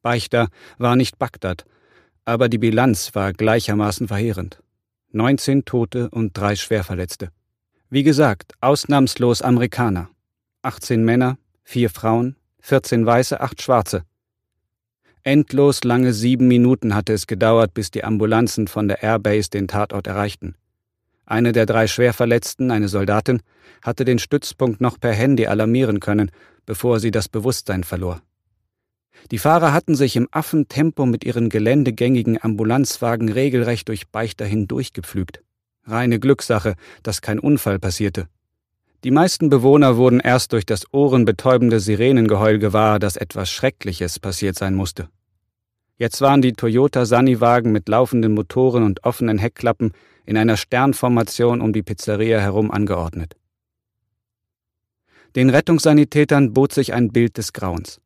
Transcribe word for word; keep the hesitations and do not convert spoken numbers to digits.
Beichter war nicht Bagdad, aber die Bilanz war gleichermaßen verheerend. neunzehn Tote und drei Schwerverletzte. Wie gesagt, ausnahmslos Amerikaner. achtzehn Männer, vier Frauen, vierzehn Weiße, acht Schwarze. Endlos lange sieben Minuten hatte es gedauert, bis die Ambulanzen von der Airbase den Tatort erreichten. Eine der drei Schwerverletzten, eine Soldatin, hatte den Stützpunkt noch per Handy alarmieren können, bevor sie das Bewusstsein verlor. Die Fahrer hatten sich im Affentempo mit ihren geländegängigen Ambulanzwagen regelrecht durch Beichter hindurchgepflügt. Reine Glückssache, dass kein Unfall passierte. Die meisten Bewohner wurden erst durch das ohrenbetäubende Sirenengeheul gewahr, dass etwas Schreckliches passiert sein musste. Jetzt waren die Toyota Sunny-Wagen mit laufenden Motoren und offenen Heckklappen in einer Sternformation um die Pizzeria herum angeordnet. Den Rettungssanitätern bot sich ein Bild des Grauens.